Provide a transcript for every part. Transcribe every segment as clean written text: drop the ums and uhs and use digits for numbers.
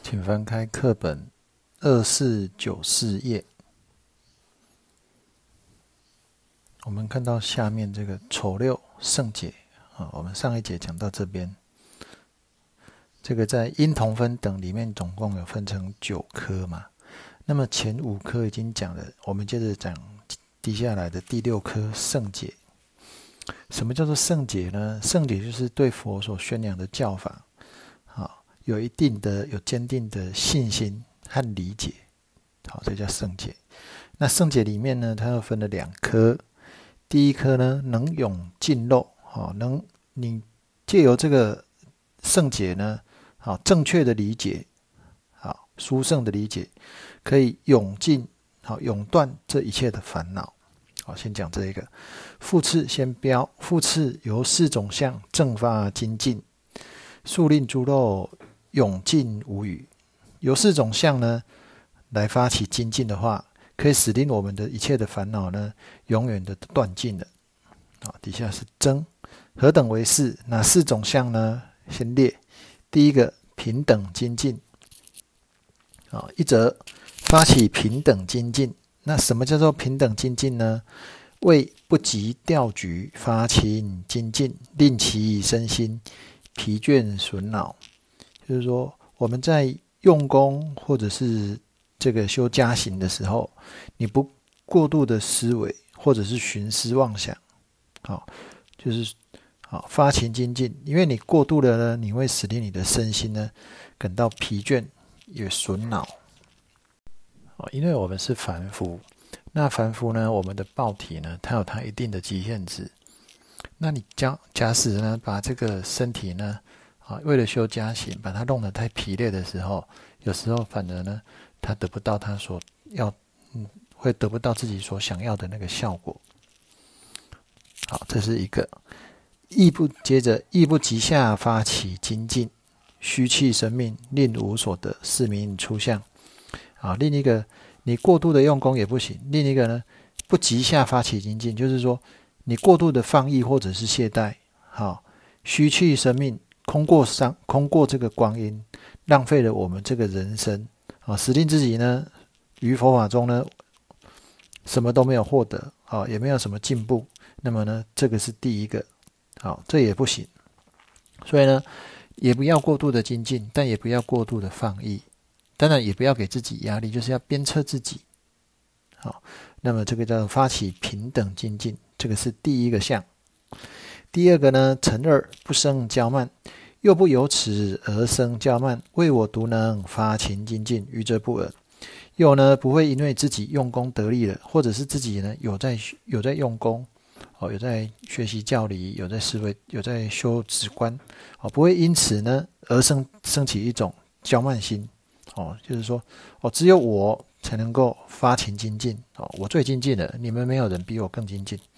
请翻开课本2494页。我们看到下面这个丑六圣解我们上一节讲到这边，这个在因同分等里面总共有分成9科嘛。那么前5科已经讲了，我们接着讲低下来的第6科圣解。什么叫做圣解呢？圣解就是对佛所宣扬的教法有坚定的信心和理解，这叫圣解。那圣解里面呢，它又分了2科。第一科呢，能永尽漏，你借由这个圣解呢，正确的理解，殊胜的理解，可以永断这一切的烦恼。先讲这一个。复次先标，复次由4种相正发精进，速令诸漏永尽无余。由4种相呢来发起精进的话，可以使令我们的一切的烦恼呢永远的断尽了。底下是征，何等为4？哪4种相呢？先列。第一个平等精进，一则发起平等精进。那什么叫做平等精进呢？为不及调局发起精进，令其身心疲倦损恼。就是说我们在用功或者是这个修加行的时候，你不过度的思维或者是寻思妄想，就是发起精进。因为你过度的呢，你会使令你的身心呢感到疲倦也损恼。因为我们是凡夫，那凡夫呢，我们的报体呢，它有它一定的极限值。那你假使呢，把这个身体呢，为了修加行，把它弄得太疲累的时候，有时候反而呢，他得不到他所要，会得不到自己所想要的那个效果。这是一个。接着亦不及下发起精进，虚弃生命，令无所得，是名出相。另一个，你过度的用功也不行。另一个呢，不及下发起精进，就是说你过度的放逸或者是懈怠，虚弃生命，空过这个光阴，浪费了我们这个人生，使令自己呢于佛法中呢什么都没有获得，也没有什么进步。那么呢，这个是第一个，这也不行。所以呢，也不要过度的精进，但也不要过度的放逸。当然也不要给自己压力，就是要鞭策自己。那么这个叫发起平等精进，这个是第一个项。第二个呢，成二不生骄慢，又不由此而生骄慢，为我独能发勤精进，愚者不尔。又呢，不会因为自己用功得力了，或者是自己呢有在用功，有在学习教理，有在思维，有在修止观，不会因此呢而生起一种骄慢心。就是说只有我才能够发勤精进，我最精进了，你们没有人比我更精进。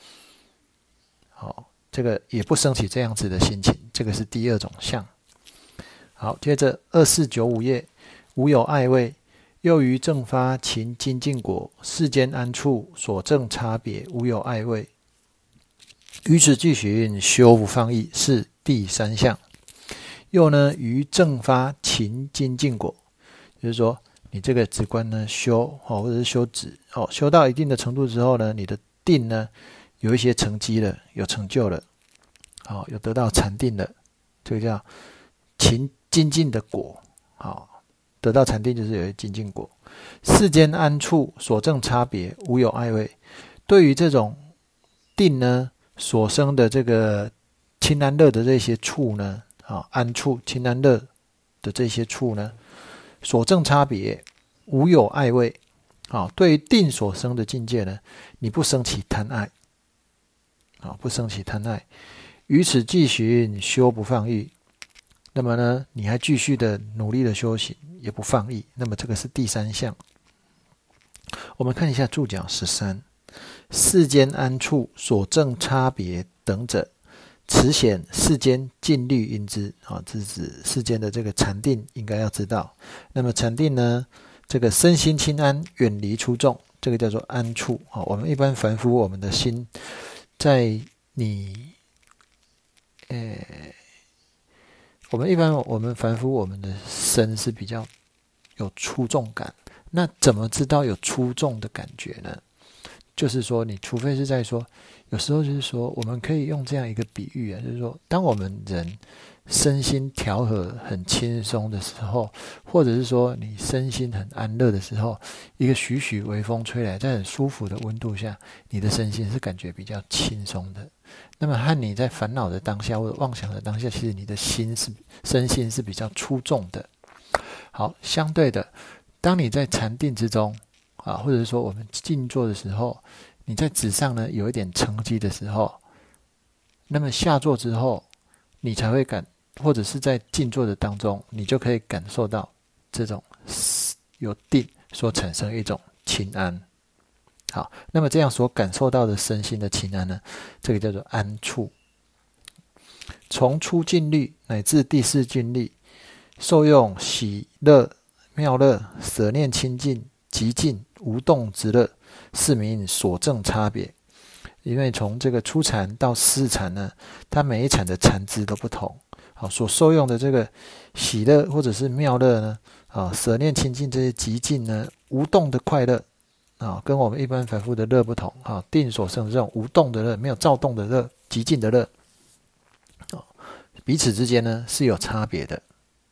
这个也不生起这样子的心情，这个是第2种相。接着2495页，无有爱味，又于正发勤精进果，世间安处所证差别，无有爱味。于此俱循，修不放逸，是第3项。又呢，于正发勤精进果，就是说你这个止观呢修或者是修止修到一定的程度之后呢，你的定呢有一些成绩了，有成就了，有得到禅定了，这个叫勤精进的果。得到禅定就是有一精进果。世间安处所证差别，无有爱味。对于这种定呢所生的这个清安乐的这些处呢，安处清安乐的这些处呢，所证差别无有爱味。对于定所生的境界呢，你不生起贪爱，不生起贪爱。于此继循，修不放逸。那么呢，你还继续的努力的修行，也不放逸。那么这个是第3项。我们看一下注脚13，世间安处所证差别等者，此显世间禁律因之。这是指世间的这个禅定应该要知道。那么禅定呢，这个身心清安，远离出众，这个叫做安处。我们一般凡夫，我们的心在我们凡夫，我们的身是比较有出众感。那怎么知道有出众的感觉呢？就是说，你除非是在说，有时候就是说，我们可以用这样一个比喻啊，就是说，当我们人身心调和很轻松的时候，或者是说你身心很安乐的时候，一个徐徐微风吹来，在很舒服的温度下，你的身心是感觉比较轻松的。那么和你在烦恼的当下或者妄想的当下，其实你的身心是比较出众的。好，相对的，当你在禅定之中啊，或者是说我们静坐的时候，你在纸上呢有一点成绩的时候，那么下坐之后，你才会或者是在静坐的当中，你就可以感受到这种有定所产生一种清安。好，那么这样所感受到的身心的清安呢，这个叫做安处。从初静虑乃至第四静虑，受用喜乐、妙乐、舍念清净、极静、无动之乐，是名所证差别。因为从这个初禅到四禅呢，它每一禅的禅资都不同。好，所受用的这个喜乐或者是妙乐呢，舍念清净这些极静呢，无动的快乐。跟我们一般凡夫的乐不同，定所生的这种无动的乐，没有躁动的乐，极静的乐，彼此之间呢是有差别的。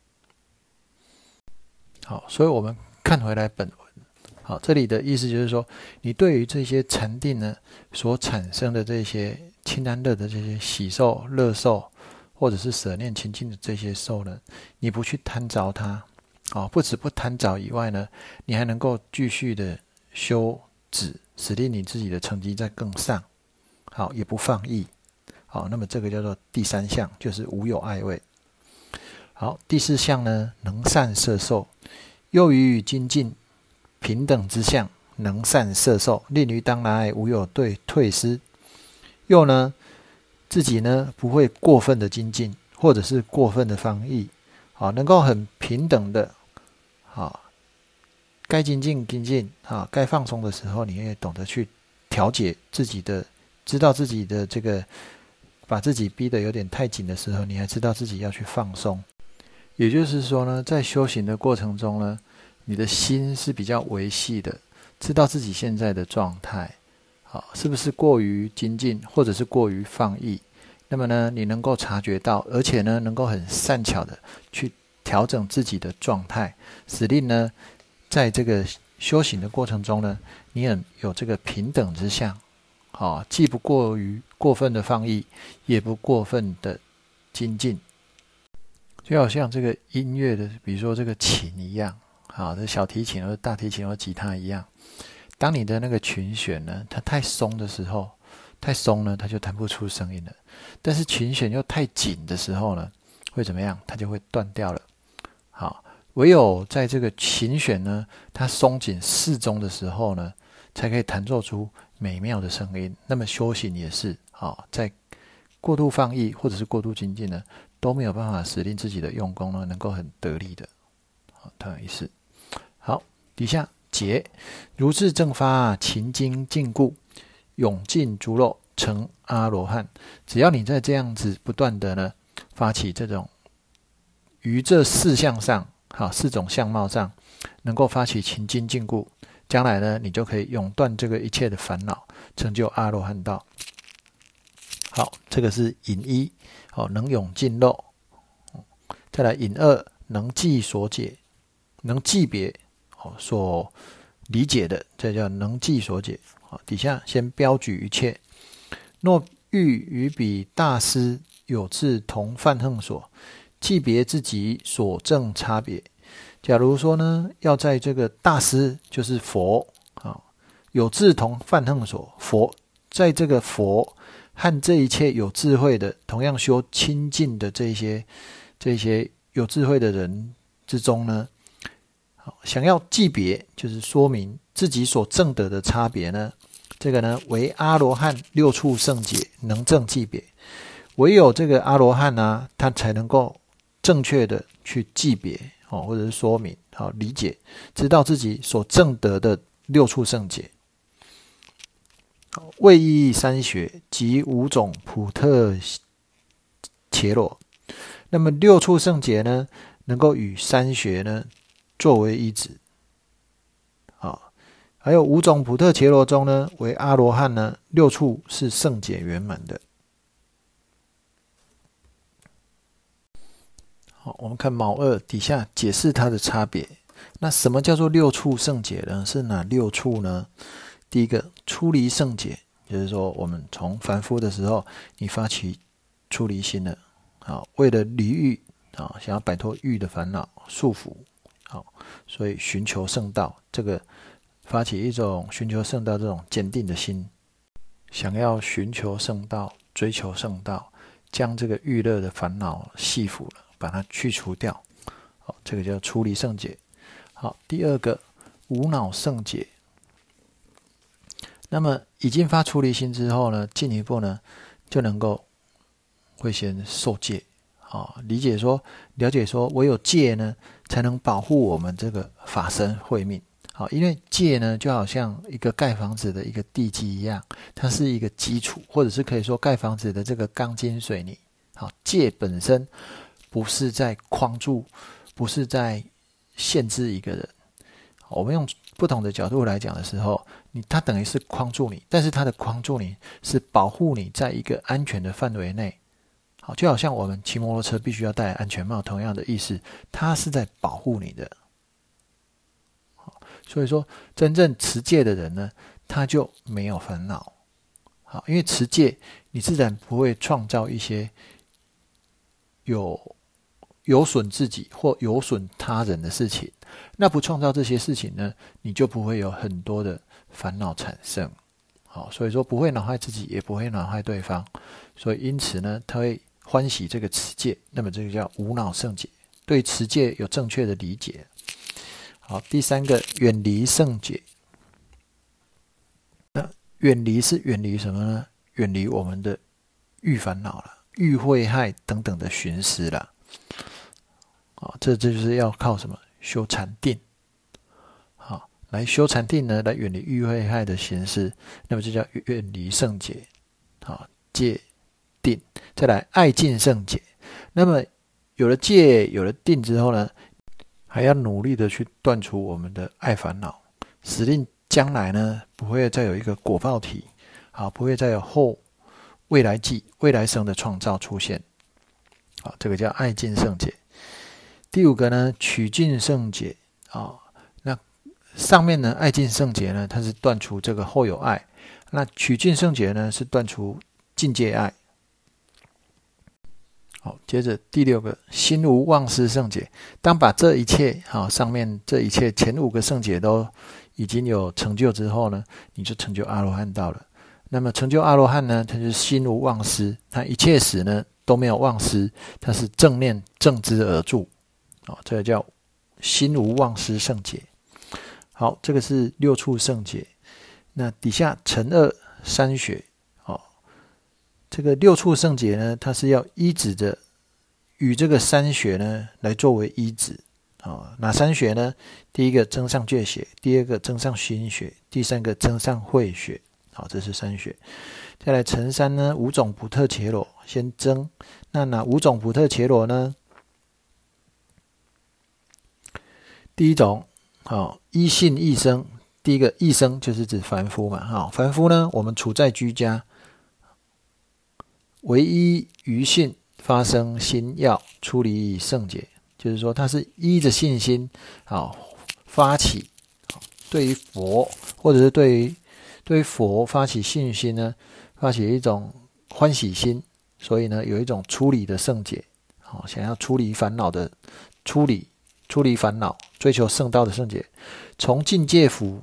好，所以我们看回来本文，好，这里的意思就是说，你对于这些禅定呢所产生的这些清安乐的这些喜受、乐受，或者是舍念清净的这些受呢，你不去贪着它，不止不贪着以外呢，你还能够继续的修止，使令你自己的成绩再更上，好，也不放逸。好，那么这个叫做第三项，就是无有爱味。好，第四项呢，能善摄受，又于精进平等之相，能善摄受，令于当来无有退失。又呢，自己呢不会过分的精进，或者是过分的放逸，好，能够很平等的，好，该精进，该放松的时候，你也懂得去调节自己的，知道自己的这个把自己逼得有点太紧的时候，你还知道自己要去放松。也就是说呢，在修行的过程中呢，你的心是比较维系的，知道自己现在的状态，好，是不是过于精进，或者是过于放逸？那么呢，你能够察觉到，而且呢，能够很善巧的去调整自己的状态，使令呢，在这个修行的过程中呢，你很有这个平等之相，既不过于过分的放逸，也不过分的精进。就好像这个音乐的，比如说这个琴一样，这小提琴或大提琴或吉他一样，当你的那个琴弦呢，它太松的时候，太松呢，它就弹不出声音了。但是琴弦又太紧的时候呢，会怎么样？它就会断掉了。好，唯有在这个琴弦呢，它松紧适中的时候呢，才可以弹奏出美妙的声音。那么修行也是，在过度放逸或者是过度精进呢，都没有办法使令自己的用功呢能够很得力的。同样意思。好，底下解如是正发勤精进故，永尽诸漏，成阿罗汉。只要你在这样子不断的呢发起这种于这四项上，四种相貌上能够发起勤精进故，将来呢你就可以永断这个一切的烦恼，成就阿罗汉道。好，这个是引一，能永尽漏。再来引二，能记所解，能记别所理解的，这叫能记所解。底下先标举一切，若欲与彼大师有志同犯横所，记别自己所证差别。假如说呢，要在这个大师就是佛有志同犯横所，佛在这个佛和这一切有智慧的，同样修清净的这些有智慧的人之中呢，想要记别，就是说明自己所证得的差别呢，这个呢为阿罗汉六处圣解，能证记别。唯有这个阿罗汉啊，他才能够正确的去记别，或者是说明，理解，知道自己所证得的六处圣解。为意三学及五种普特伽罗。那么六处圣解呢，能够与三学呢作为依止。还有五种普特伽罗中呢，为阿罗汉呢，六处是圣解圆满的。好，我们看卯2底下解释它的差别。那什么叫做六处圣解呢？是哪六处呢？第一个，出离圣解，就是说我们从凡夫的时候，你发起出离心了，为了离欲，想要摆脱欲的烦恼束缚，所以寻求圣道，这个发起一种寻求圣道这种坚定的心，想要寻求圣道，追求圣道，将这个欲乐的烦恼系缚了，把它去除掉，这个叫出离圣解。好，第二个无脑圣解。那么已经发出离心之后呢，进一步呢就能够会先受戒，了解说唯有戒呢才能保护我们这个法身慧命。因为戒呢就好像一个盖房子的一个地基一样，它是一个基础，或者是可以说盖房子的这个钢筋水泥。戒本身不是在框住，不是在限制一个人。我们用不同的角度来讲的时候，它等于是框住你，但是它的框住你是保护你在一个安全的范围内。就好像我们骑摩托车必须要戴安全帽，同样的意思，它是在保护你的。所以说真正持戒的人呢，他就没有烦恼。因为持戒你自然不会创造一些有损自己或有损他人的事情，那不创造这些事情呢，你就不会有很多的烦恼产生。所以说不会恼害自己，也不会恼害对方，所以因此呢，他会欢喜这个持戒。那么这个叫无脑圣解，对持戒有正确的理解。好，第三个远离圣解。那远离是远离什么呢？远离我们的欲烦恼了，欲慧害等等的寻思了。这就是要靠什么？修禅定。来修禅定呢，来远离欲慧害的寻思，那么这叫远离圣解。戒定，再来爱敬圣解。那么有了戒，有了定之后呢，还要努力的去断除我们的爱烦恼，使令将来呢不会再有一个果报体，不会再有未来际、未来生的创造出现。这个叫爱敬圣解。第五个呢，取尽圣解。那上面呢，爱敬圣解呢，它是断除这个后有爱；那取尽圣解呢，是断除境界爱。接着第六个，心无忘失圣解。当把这一切上面这一切前5个圣解都已经有成就之后呢，你就成就阿罗汉道了。那么成就阿罗汉呢，他就是心无忘失，他一切时呢都没有忘失，他是正念正知而住。这个叫心无忘失圣解。好，这个是六处圣解。那底下承二三学。这个六处圣解呢，它是要依止着与这个三学呢来作为依止。哪三学呢？第一个增上觉学，第二个增上心学，第三个增上慧学。这是三学。再来承三呢，五种普特伽罗先增。那哪五种普特伽罗呢？第一种，依信易生。第一个易生就是指凡夫嘛。凡夫呢，我们处在居家，唯依于信发生心要出离圣解，就是说他是依着信心发起，对于佛或者是对于佛发起信心呢，发起一种欢喜心，所以呢有一种出离的圣解，想要出离烦恼的出离烦恼，追求圣道的圣解，从境界辅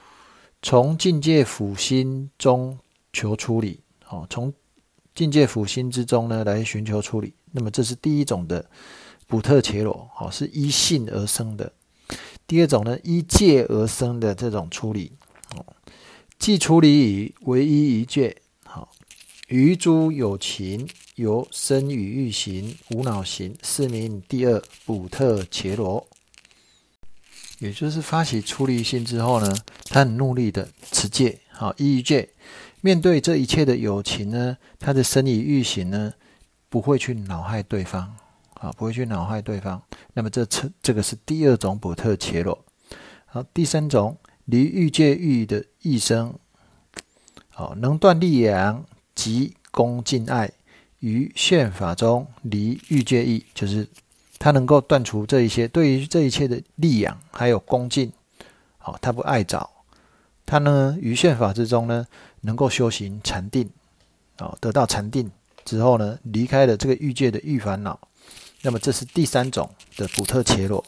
心中求出离，从境界辅心之中呢来寻求出离。那么这是第一种的普特伽罗，是依信而生的。第二种呢，依戒而生的这种出离，既出离以唯一一戒，于诸有情由身语意行无脑行，是名第二普特伽罗。也就是发起出离心之后呢，他很努力的持戒，依于戒，面对这一切的有情呢，他的身语意行呢不会去恼害对方，不会去恼害对方。 那么这个是第二种补特伽罗。好，第三种离欲界欲的异生，好，能断力阳及恭敬爱，于宪法中离欲界欲，就是他能够断除这一些对于这一切的力养还有恭敬，好，他不爱找，他呢于宪法之中呢能够修行禅定，好，得到禅定之后呢离开了这个欲界的欲烦恼，那么这是第三种的补特伽罗。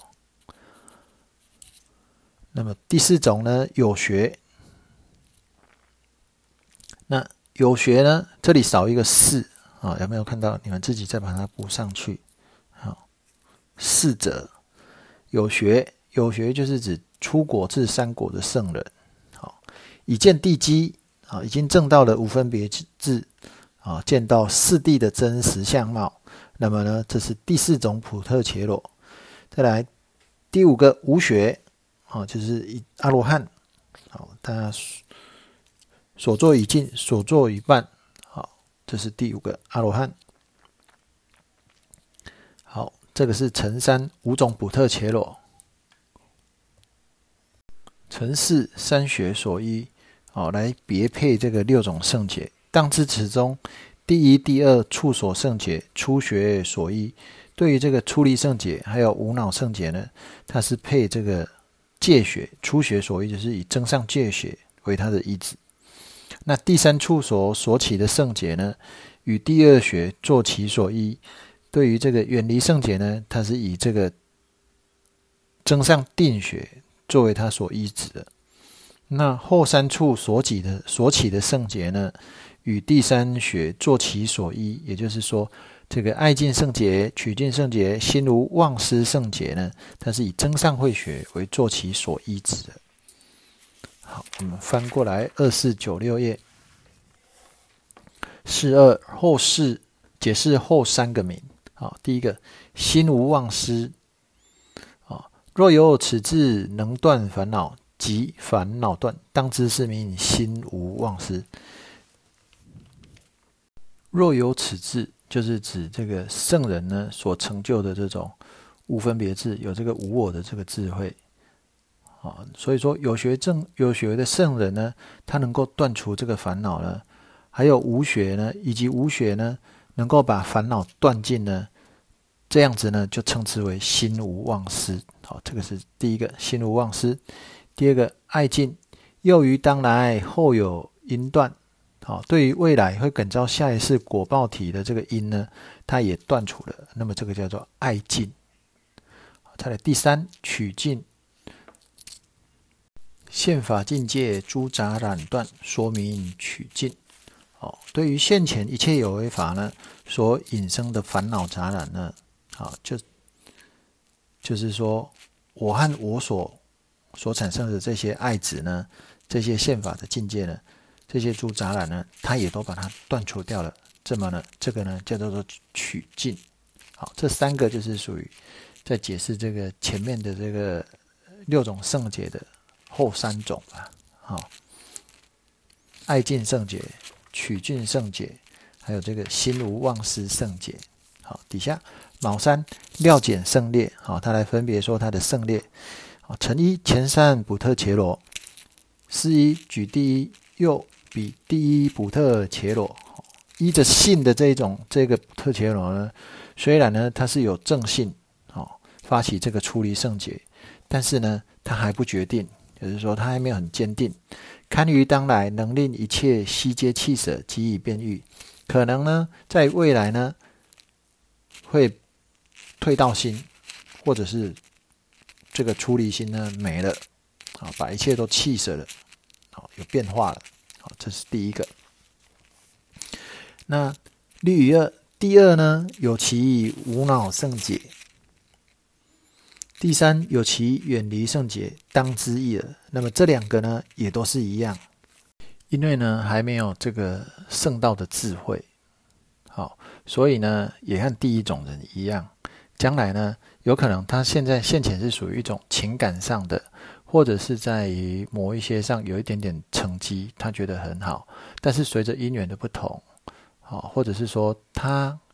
那么第四种呢有学，那有学呢这里少一个四，有没有看到？你们自己再把它补上去。好，四者有学，有学就是指出果至三果的圣人，好，已见地基，已经证到了无分别智，见到四谛的真实相貌。那么呢，这是第四种补特伽罗。再来第五个无学，就是阿罗汉，好，他所作已尽，所作已半，好，这是第五个阿罗汉。好，这个是成三五种补特伽罗。成四三学所依，来别配这个六种圣解。当知此中，第一、第二处所圣解，初学所依。对于这个出离圣解还有无脑圣解呢，它是配这个戒学，初学所依就是以增上戒学为它的依止。那第三处所起的圣解呢，与第二学作其所依。对于这个远离圣解呢，它是以这个增上定学作为它所依止的。那后三处所起的圣解呢，与第三学作其所依，也就是说，这个爱尽圣解、取尽圣解、心无忘失圣解呢，它是以增上慧学为作其所依止的。好，我们翻过来2496页42后四解释后三个名。好，第一个心无忘失，若有此智能断烦恼，即烦恼断，当知是名心无忘失。若有此智，就是指这个圣人呢所成就的这种无分别智，有这个无我的这个智慧。所以说有学的圣人呢，他能够断除这个烦恼呢，还有无学呢，以及无学呢，能够把烦恼断尽呢，这样子呢就称之为心无忘失。好，这个是第一个心无忘失。第二个爱尽，又于当来后有因断。好，对于未来会感召下一世果报体的这个因呢，它也断除了，那么这个叫做爱尽。再来第三取尽，现法境界诸杂染断，说明取尽。对于现前一切有为法呢所引生的烦恼杂染呢，就是说我和我所产生的这些爱子呢，这些现法的境界呢，这些诸杂染呢，它也都把它断除掉了。这么呢，这个呢叫做取尽。好，这三个就是属于在解释这个前面的这个六种圣解的后三种吧。好，爱尽圣解、取尽圣解，还有这个心无忘失圣解。好，底下卯三料简圣列，好，他来分别说他的圣列。好，成一前三补特伽罗，是一举第一，又比第一补特伽罗。依着性的这个补特伽罗呢，虽然呢它是有正性，发起这个出离圣解，但是呢它还不决定，也就是说它还没有很坚定。堪于当来能令一切悉皆弃舍，即以变欲。可能呢在未来呢会退道心，或者是这个出离心呢没了，把一切都弃舍了，有变化了。这是第一个。那律仪二，第二呢有其无脑圣解，第三有其远离圣解，当知义了。那么这两个呢也都是一样，因为呢还没有这个圣道的智慧，好，所以呢也和第一种人一样，将来呢有可能他现前是属于一种情感上的，或者是在于某一些上有一点点成绩，他觉得很好，但是随着因缘的不同，或者是说他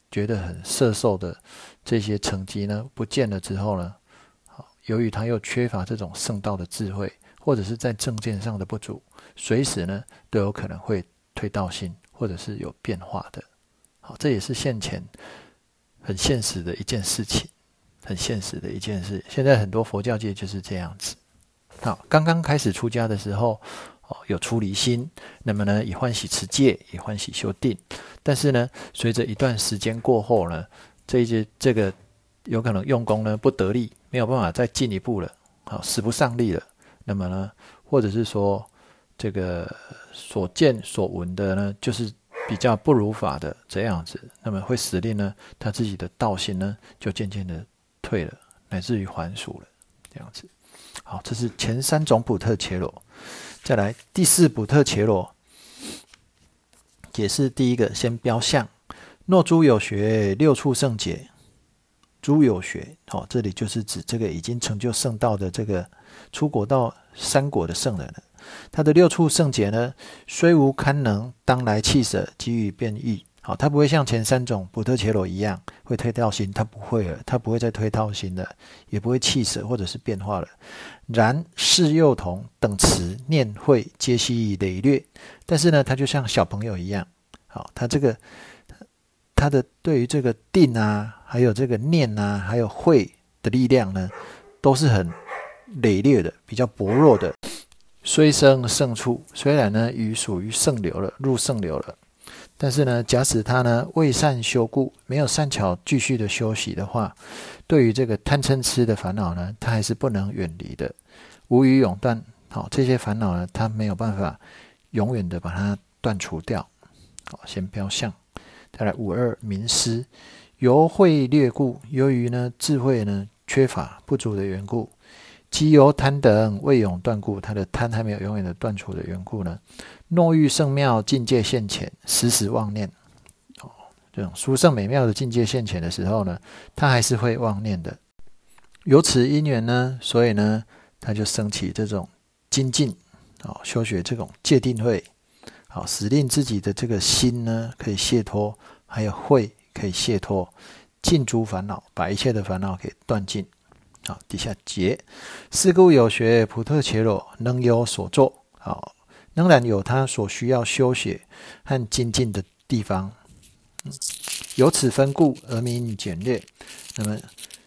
觉得很摄受的这些成绩呢不见了之后呢，由于他又缺乏这种圣道的智慧，或者是在正见上的不足，随时呢都有可能会退道心，或者是有变化的。好，这也是现前很现实的一件事情，很现实的一件事。现在很多佛教界就是这样子。好，刚刚开始出家的时候，有出离心，那么呢以欢喜持戒，以欢喜修定。但是呢，随着一段时间过后呢，这个有可能用功呢不得力，没有办法再进一步了，好，使不上力了。那么呢，或者是说这个所见所闻的呢，就是比较不如法的这样子，那么会使令呢他自己的道心呢就渐渐的退了，乃至于还俗了，这样子。好，这是前3种补特伽罗。再来第4补特伽罗，解释第一个，先标相。若诸有学6处圣解，诸有学，这里就是指这个已经成就圣道的这个出国到3国的圣人了。他的6处圣解呢，虽无堪能，当来弃舍，给予变异。好，他不会像前3种补特伽罗一样会退道心，他不会了，他不会再退道心了，也不会弃舍或者是变化了。然是幼童等持念慧皆悉累略，但是呢，他就像小朋友一样，好，他的对于这个定啊，还有这个念啊，还有慧的力量呢，都是很累略的，比较薄弱的。虽生圣处，虽然呢属于圣流了，入圣流了，但是呢，假使他呢未善修故，没有善巧继续的修习的话，对于这个贪嗔痴的烦恼呢，他还是不能远离的，无余永断。好，这些烦恼呢，他没有办法永远的把它断除掉。好，先标相。再来52明师，由慧略故，由于呢智慧呢缺乏不足的缘故，即由贪等未永断故，他的贪还没有永远的断除的缘故呢，若遇圣妙境界现前，时时妄念。这种殊胜美妙的境界现前的时候呢，他还是会妄念的。由此因缘呢，所以呢，他就升起这种精进，修学这种戒定慧，好，使令自己的这个心呢可以解脱，还有慧可以解脱，尽诸烦恼，把一切的烦恼给断尽。好，底下结，是故有学补特伽罗，能有所作。好，仍然有他所需要修学和精进的地方。由此分故而名简略。那么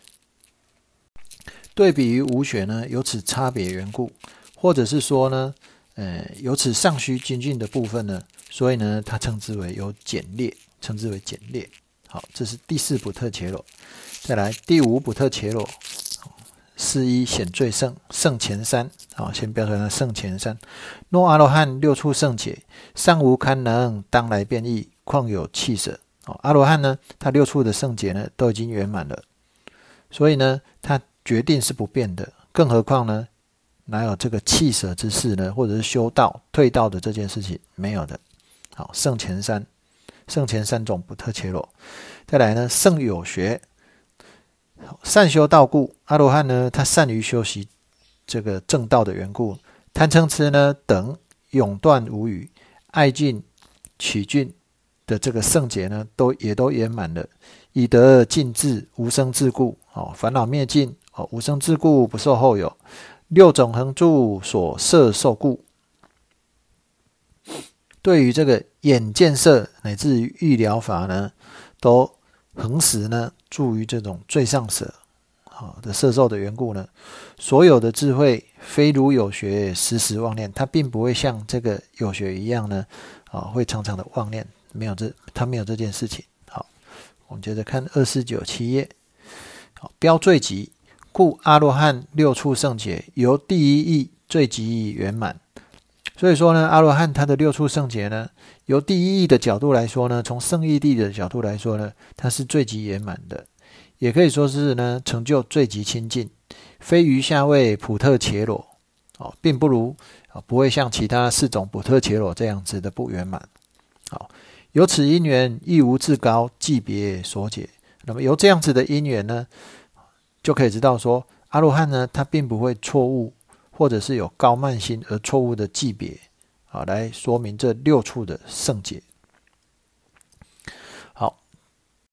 对比于无学呢，有此差别缘故，或者是说呢，有此尚需精进的部分呢，所以呢，它称之为有简略，称之为简略。好，这是第4补特伽罗。再来第5补特伽罗，是一显最胜，胜前3。好，先标出来胜前3。若阿罗汉6处圣解，尚无堪能，当来变异，况有弃舍。阿罗汉呢，他6处的圣解呢都已经圆满了，所以呢，他决定是不变的，更何况呢，哪有这个弃舍之事呢？或者是修道退道的这件事情，没有的。好，胜前3，胜前3种补特伽罗。再来呢，胜有学，善修道故，阿罗汉呢，他善于修习这个正道的缘故，贪嗔痴呢等永断无余，爱尽取尽的这个圣解呢，也都圆满了，以得尽智，无生自故。烦恼灭尽，无生自故，不受后有。6种恒住所摄受故。对于这个眼见色乃至于欲疗法呢，都恒时呢住于这种最上舍的摄受的缘故呢，所有的智慧非如有学时时妄念，它并不会像这个有学一样呢，会常常的妄念，它没有这件事情。好，我们接着看2497页。好，标最极，故阿罗汉6处圣解由第一义最极圆满。所以说呢，阿罗汉他的6处圣解呢，由第一义的角度来说呢，从圣义谛的角度来说呢，它是最极圆满的，也可以说是呢成就最极清净，非余下位补特伽罗，并不会像其他4种补特伽罗这样子的不圆满。好，由此因缘亦无至高即别所解。那么由这样子的因缘呢，就可以知道说，阿罗汉呢，他并不会错误，或者是有高慢心而错误的记别，来说明这6处的圣解。好，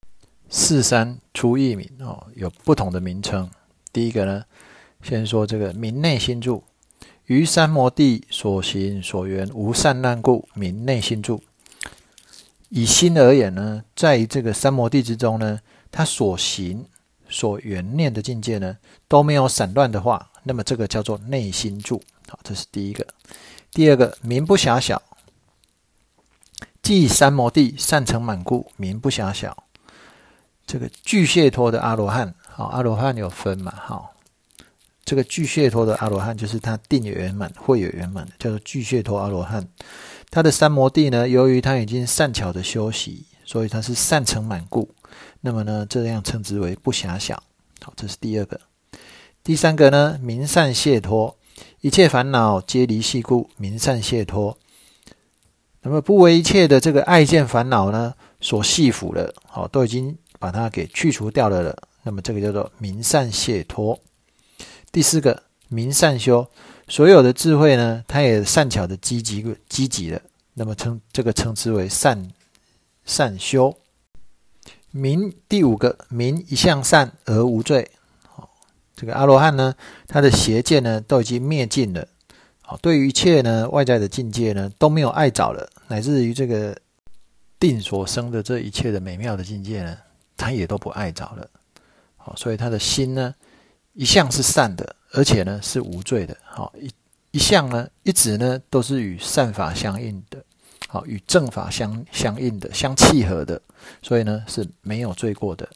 四三出义名有不同的名称。第一个呢，先说这个名内心住，于三摩地所行所缘无散乱故，名内心住。以心而言呢，在于这个三摩地之中呢，他所行所缘念的境界呢，都没有散乱的话，那么这个叫做内心住。好，这是第一个。第二个，名不狭小，即三摩地善成满故，名不狭小。这个具解脱的阿罗汉，阿罗汉有分嘛，这个具解脱的阿罗汉就是他定也圆满，慧也圆满，叫做具解脱阿罗汉。他的三摩地呢，由于他已经善巧的修习，所以他是善成满故，那么呢，这样称之为不狭小。好，这是第二个。第三个呢，名善解脱，一切烦恼皆离系故，名善解脱。那么不为一切的这个爱见烦恼呢所系缚了，都已经把它给去除掉了，那么这个叫做名善解脱。第四个，名善修，所有的智慧呢，它也善巧的积极了，那么这个称之为善修。第五个，名一向善而无罪。这个阿罗汉呢，他的邪见呢都已经灭尽了，对于一切呢外在的境界呢都没有爱着了，乃至于这个定所生的这一切的美妙的境界呢，他也都不爱着了。所以他的心呢，一向是善的，而且呢是无罪的。一向呢一直呢都是与善法相应的，与正法相应的，相契合的，所以呢是没有罪过的，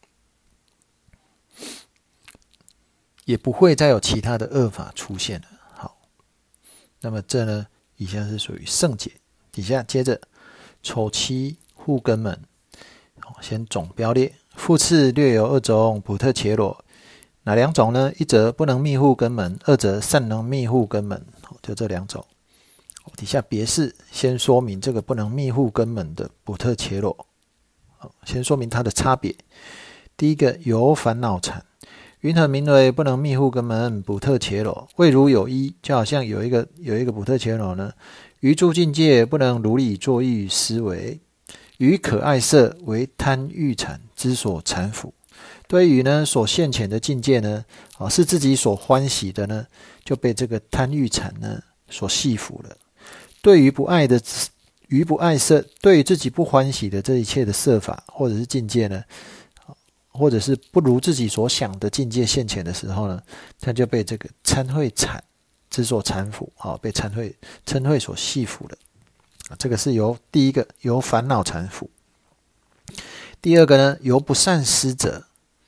也不会再有其他的恶法出现了。好，那么这呢以下是属于圣解。底下接着丑七护根门，先总标列。复次略有二种普特伽罗，哪两种呢？一则不能密护根门，二则善能密护根门，就这两种。底下别示，先说明这个不能密护根门的普特伽罗，先说明它的差别。第一个，有烦恼缠，云何名为不能密护根门普特伽罗？谓如有一，就好像有一个普特伽罗呢，于诸境界不能如理作意思维，于可爱色为贪欲缠之所缠缚。对于呢所现前的境界呢，是自己所欢喜的呢，就被这个贪欲缠呢所系缚了。对于不爱色，对于自己不欢喜的这一切的色法或者是境界呢，或者是不如自己所想的境界现前的时候呢，他就被这个嗔恚缠之所缠缚，被嗔恚所系缚了。这个是第一个由烦恼缠缚。第二个呢，由不善思者，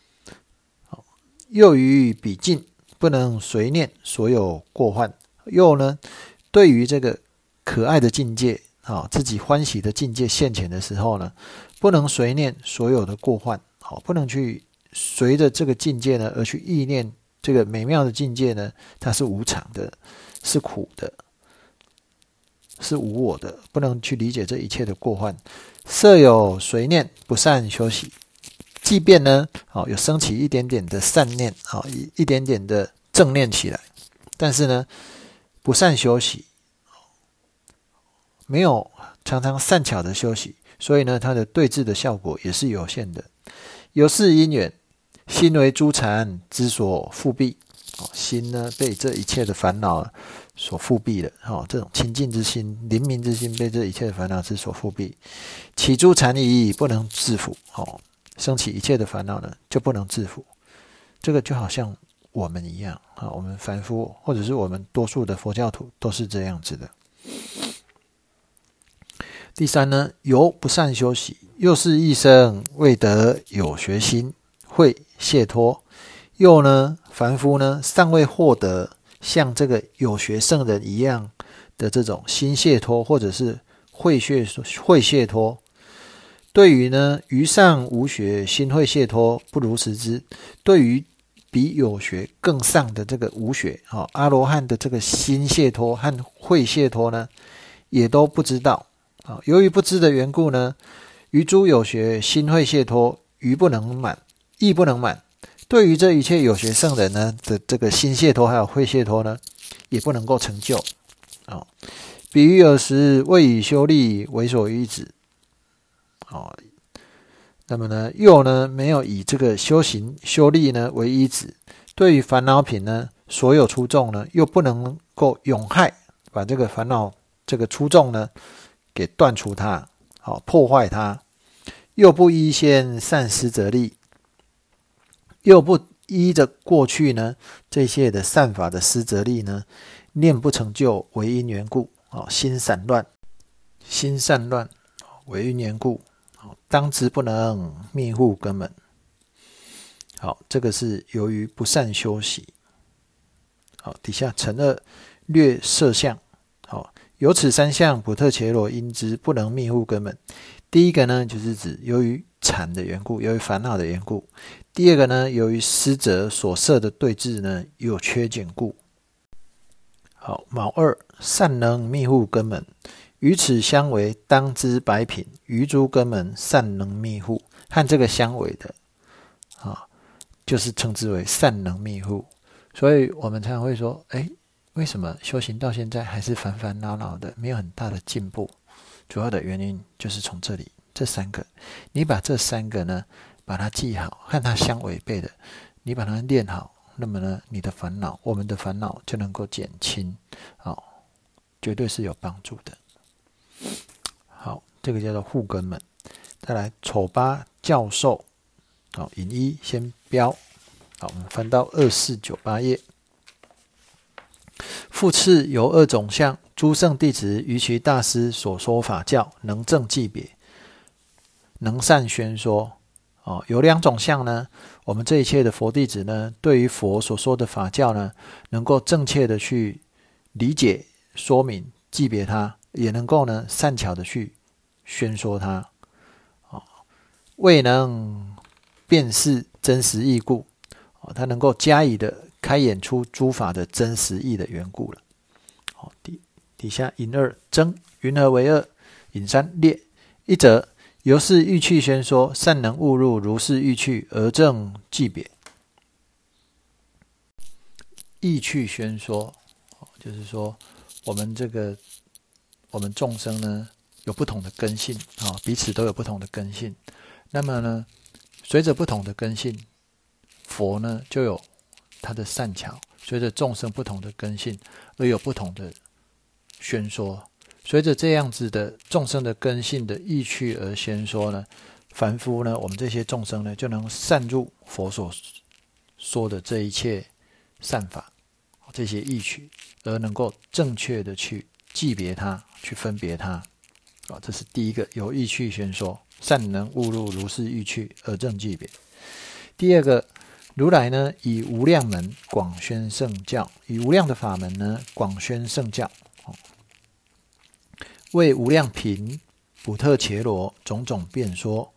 又于彼境不能随念所有过患。又呢，对于这个可爱的境界，自己欢喜的境界现前的时候呢，不能随念所有的过患，不能去随着这个境界呢而去意念这个美妙的境界呢，它是无常的，是苦的，是无我的，不能去理解这一切的过患。设有随念，不善修习，即便呢有升起一点点的善念，一点点的正念起来，但是呢不善修习，没有常常善巧的修习，所以呢它的对治的效果也是有限的。由是因缘，心为诸缠之所覆蔽，心呢被这一切的烦恼所覆蔽了，这种清净之心、灵明之心被这一切的烦恼之所覆蔽，起诸缠疑不能制服，升起一切的烦恼呢就不能制服。这个就好像我们一样，我们凡夫或者是我们多数的佛教徒都是这样子的。第三呢，由不善修习，又是一生未得有学心慧解脱。又呢，凡夫呢尚未获得像这个有学圣人一样的这种心解脱，或者是慧解脱。对于呢于上无学心慧解脱不如实知，对于比有学更上的这个无学，阿罗汉的这个心解脱和慧解脱呢，也都不知道。由于不知的缘故呢，于诸有学心慧解脱于不能满，亦不能满。对于这一切有学圣人呢的这个心解脱还有慧解脱呢，也不能够成就。比喻尔时未以修力为所依止。 那么呢，又呢没有以这个修行修力呢为依止，对于烦恼品呢所有出众呢，又不能够永害，把这个烦恼这个出众呢给断除它，好破坏它，又不依先善施则力，又不依着过去呢这些的善法的施则力呢，念不成就为因缘故，心散乱，为因缘故，当知不能密护根本。好，这个是由于不善修习。好，底下乘二略色相。好，有此三相，补特伽罗因之不能密护根本。第一个呢，就是指由于缠的缘故，由于烦恼的缘故；第二个呢，由于施者所设的对治呢有缺减故。好，卯二善能密护根本，与此相违，当知白品余诸根本善能密护，和这个相违的，就是称之为善能密护。所以我们常常会说，为什么修行到现在还是烦烦恼恼的，没有很大的进步？主要的原因就是从这里，这三个，你把这三个呢，把它记好，和它相违背的，你把它练好，那么呢，你的烦恼，我们的烦恼就能够减轻，绝对是有帮助的。好，这个叫做护根门。再来丑八教授，引一先标。好，我们翻到2498页。复次有二种相，诸圣弟子于其大师所说法教，能正记别，能善宣说。有两种相呢，我们这一切的佛弟子呢，对于佛所说的法教呢，能够正确的去理解、说明、记别它，也能够呢善巧的去宣说它。未能辨识真实义故，它能够加以的开演出诸法的真实义的缘故了。底下引二争，云何为二？引三列。一则由是欲趣宣说，善能误入如是欲趣而正记别。意趣宣说，就是说我们众生呢有不同的根性，彼此都有不同的根性。那么呢，随着不同的根性，佛呢就有他的善巧，随着众生不同的根性而有不同的宣说。随着这样子的众生的根性的意趣而宣说呢，凡夫呢，我们这些众生呢，就能善入佛所说的这一切善法，这些意趣，而能够正确的去记别它，去分别它。这是第一个，有意趣宣说，善能误入如是意趣而正记别。第二个，如来呢以无量门广宣圣教，以无量的法门呢广宣圣教，为无量品补特伽罗种种辩说，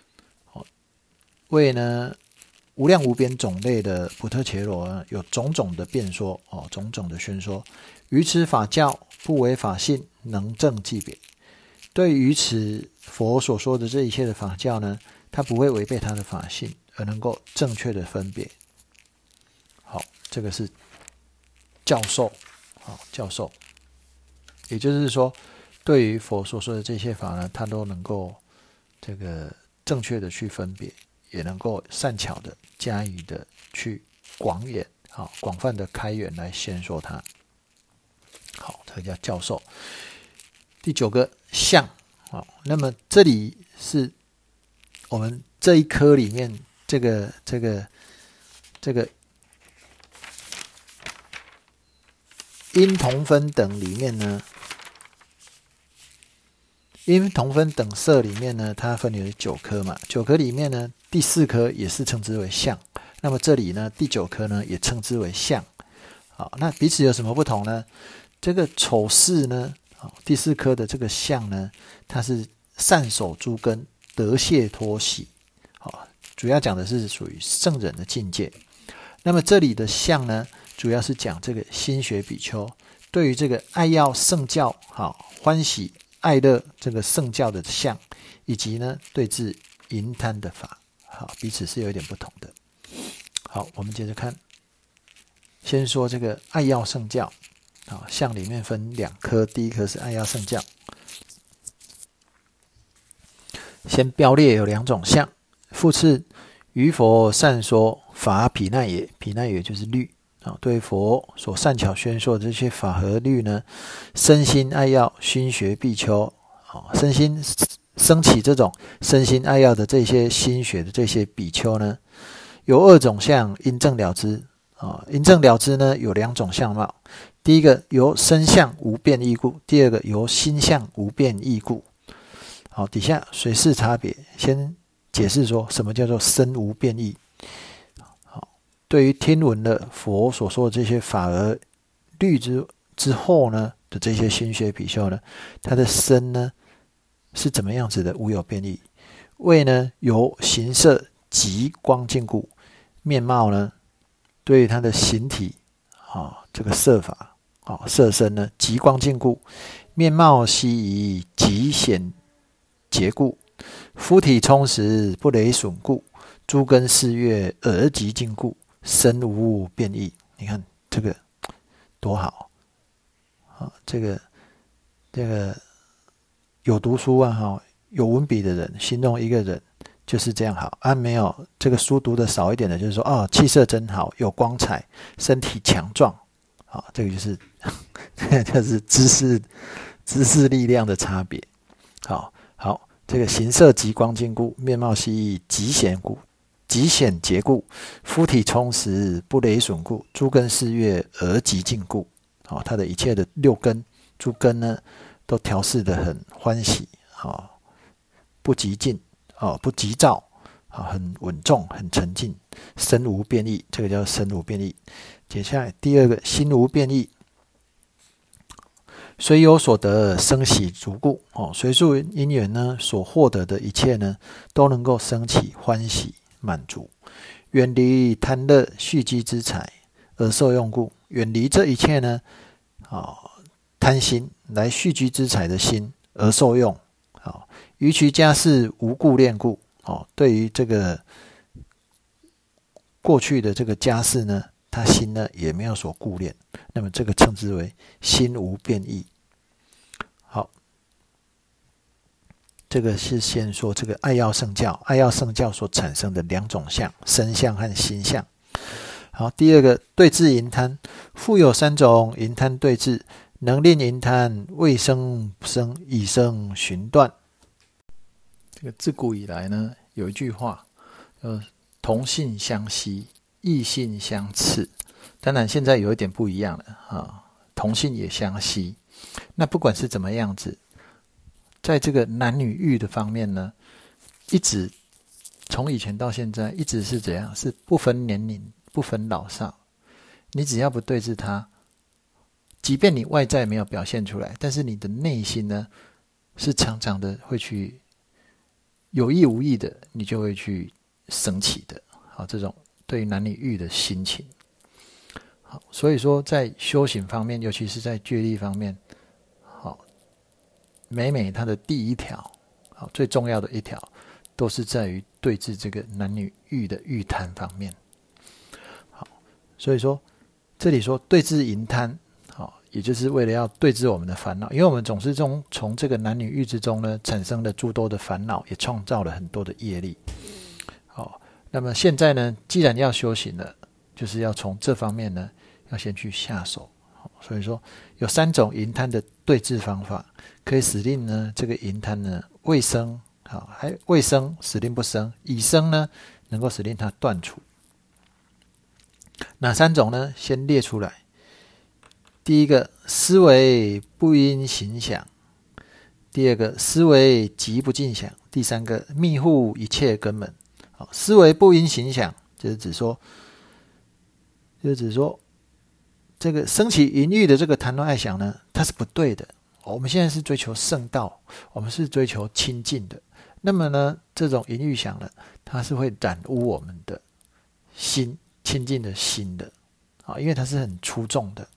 为呢无量无边种类的补特伽罗呢有种种的辩说，种种的宣说。于此法教不违法性，能正记别。对于此佛所说的这一切的法教呢，它不会违背它的法性，而能够正确的分别。好，这个是教授，教授，也就是说，对于佛所说的这些法呢，他都能够这个正确的去分别，也能够善巧的加以的去广演，广泛的开源来宣说它。好，这个叫教授。第九个相，那么这里是我们这一科里面这个因同分等里面呢，因同分等色里面呢，它分为9科嘛，9科里面呢，第4科也是称之为相，那么这里呢，第9科呢也称之为相。好，那彼此有什么不同呢？这个丑事呢，第4科的这个相呢，它是善守诸根，得解脱喜，主要讲的是属于圣人的境界。那么这里的相呢，主要是讲这个心学比丘对于这个爱要圣教，欢喜爱乐这个圣教的相，以及呢对治淫贪的法，彼此是有一点不同的。好，我们接着看，先说这个爱要圣教。相里面分2科，第一科是爱要圣教。先标列有2种相， 复次，于佛善说法毗奈也，毗奈也就是律。对佛所善巧宣说的这些法和律呢，身心爱要熏学比丘，身心升起这种身心爱要的这些心学的这些比丘呢，有2种相，因正了知。因正了知呢，有2种相貌。第一个由身相无变异故，第二个由心相无变异故。好，底下随事差别，先解释说什么叫做身无变异。对于听闻了佛所说的这些法而律之后呢的这些心学比丘呢，他的身呢是怎么样子的？无有变异。为呢由形色极光净故，面貌呢对于他的形体这个色法色身呢极光净故，面貌悉以极显洁故，肤体充实不累损故，诸根四悦而极净故，身无变异。你看这个多好这个有读书有文笔的人形容一个人就是这样好没有这个书读的少一点的，就是说气色真好，有光彩，身体强壮这个就是就是知识力量的差别。好，这个形色极光净故，面貌悉以极显洁故，肤体充实不累损故，诸根四悦而极净故。他的一切的6根诸根呢都调适得很欢喜不急进不急躁很稳重很沉静，身无变异，这个叫身无变异。接下来第2个心无变异，虽有所得生喜足故随数因缘呢所获得的一切呢都能够升起欢喜满足，远离贪乐蓄积之财而受用故，远离这一切呢贪心来蓄积之财的心而受用。于其家事无故恋故对于这个过去的这个家事呢，他心呢也没有所顾恋，那么这个称之为心无变异。好，这个是先说这个爱要圣教所产生的2种相，身相和心相。好，第2个对治淫贪，复有3种淫贪对治，能令淫贪未生不生，已生寻断。这个自古以来呢，有一句话同性相吸，异性相斥。当然现在有一点不一样了同性也相吸。那不管是怎么样子，在这个男女欲的方面呢，一直从以前到现在一直是怎样？是不分年龄不分老少，你只要不对治它，即便你外在没有表现出来，但是你的内心呢是常常的会去有意无意的，你就会去升起的这种对于男女欲的心情。好，所以说在修行方面，尤其是在戒律方面，每它的第1条最重要的1条都是在于对治这个男女欲的欲贪方面。好，所以说这里说对治淫贪也就是为了要对治我们的烦恼，因为我们总是从这个男女欲之中呢产生了诸多的烦恼，也创造了很多的业力。好，那么现在呢，既然要修行了，就是要从这方面呢要先去下手。所以说有3种淫贪的对治方法，可以使令呢这个淫贪呢未生还未生使令不生，已生呢能够使令它断除。哪3种呢？先列出来。第1个思维不因行想，第2个思维极不尽想，第3个密护一切根本。思维不因行想，就是指说这个升起淫欲的这个贪乱爱想呢，它是不对的。我们现在是追求圣道，我们是追求清净的。那么呢，这种淫欲想呢，它是会染污我们的心，清净的心的因为它是很出众的。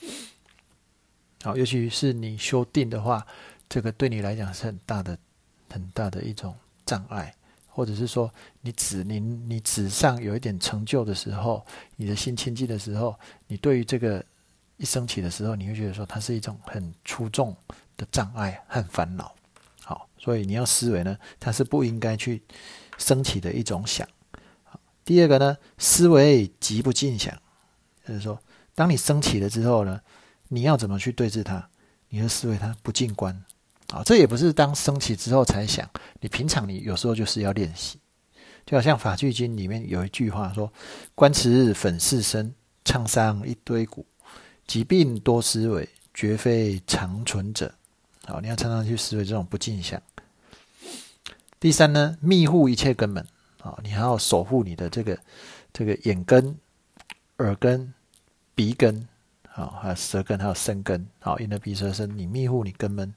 尤其是你修定的话，这个对你来讲是很大的一种障碍，或者是说你纸上有一点成就的时候，你的心清净的时候，你对于这个一升起的时候，你会觉得说它是一种很出众的障碍和烦恼。好，所以你要思维呢，它是不应该去升起的一种想。第二个呢，思维即不尽想，就是说，当你升起了之后呢，你要怎么去对治它？你的思维它不进观。这也不是当升起之后才想，你平常你有时候就是要练习。就好像法句经里面有一句话说：观此粉饰身，创伤一堆骨，疾病多思维，绝非长存者。你要常常去思维这种不尽想。第三呢，密护一切根本。你还要守护你的这个眼根、耳根、鼻根，还有舌根，还有身根。因耳鼻舌身，你密护你根本。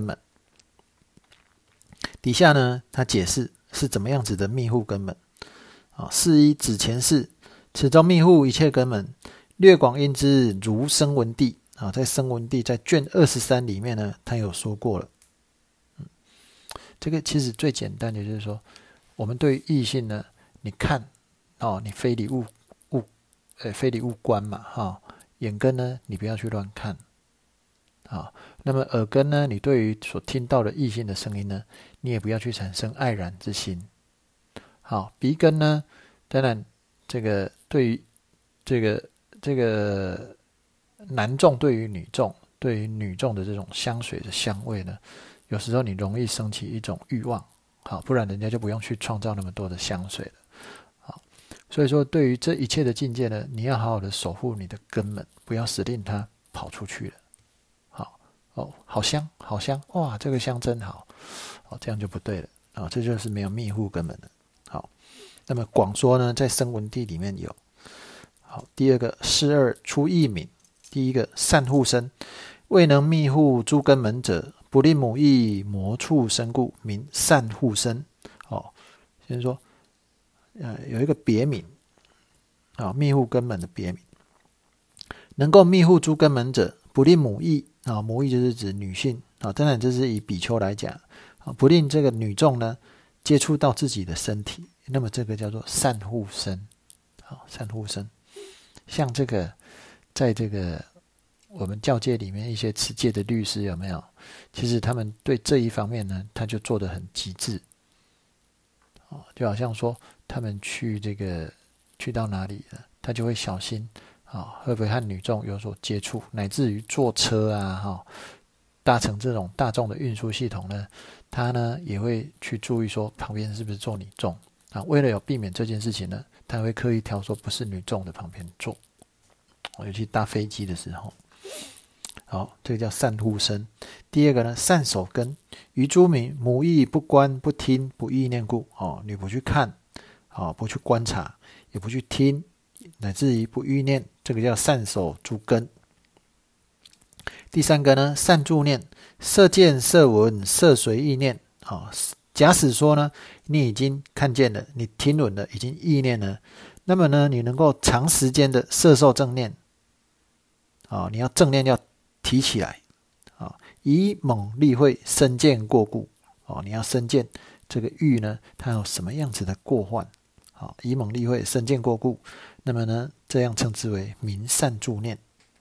底下呢，他解释是怎么样子的密护根本。是一指前世，此中密护一切根本，略广因之，如声闻地。在声闻地在卷23里面呢，他有说过了。这个其实最简单的就是说，我们对于异性呢，你看，你非礼勿观嘛，眼根呢，你不要去乱看。那么耳根呢，你对于所听到的异性的声音呢，你也不要去产生爱染之心。鼻根呢，当然这个对于这个男众对于女众的这种香水的香味呢，有时候你容易升起一种欲望，不然人家就不用去创造那么多的香水了。所以说对于这一切的境界呢，你要好好的守护你的根本，不要使令它跑出去了。好香，好香，哇，这个香真好，这样就不对了，这就是没有密护根本的。那么广说呢，在声闻地里面有。第二个是二出异名，第一个善护身，未能密护诸根门者，不令母意魔畜身故，名善护身。先说有一个别名，密护根本的别名，能够密护诸根门者，不令母意。母意就是指女性。当然这是以比丘来讲，不令这个女众呢接触到自己的身体，那么这个叫做善护身。善护身，像这个在这个我们教界里面一些持戒的律师有没有？其实他们对这一方面呢，他就做得很极致。就好像说他们去到哪里了，他就会小心。会不会和女众有所接触，乃至于坐车搭乘这种大众的运输系统呢，他呢也会去注意说旁边是不是坐女众。为了有避免这件事情呢，他会刻意挑说不是女众的旁边坐，尤其搭飞机的时候。这个叫善护身。第二个呢，善守根，于诸名母意不观不听不意念故。你不去看，不去观察，也不去听，乃至于不欲念，这个叫善守诸根。第三个呢，善助念，色见色闻色随意念。假使说呢，你已经看见了，你听闻了，已经意念了，那么呢，你能够长时间的摄受正念。你要正念要提起来。以猛力会深见过故。你要深见这个欲呢，它有什么样子的过患。以猛力会深见过故，那么呢，这样称之为明善助念。